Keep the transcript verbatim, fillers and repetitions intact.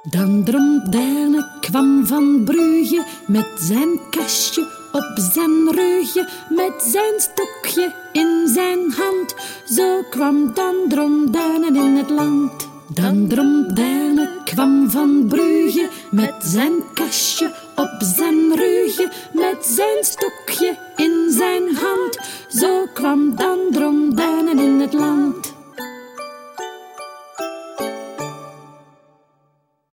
Dandrumderne kwam van Brugge met zijn kastje op zijn rugje, met zijn stokje in zijn hand. Zo kwam Dandrumderne in het land. Dandrumderne kwam van Brugge met zijn kastje op zijn rugje, met zijn stokje in zijn hand. Zo kwam Dandrumderne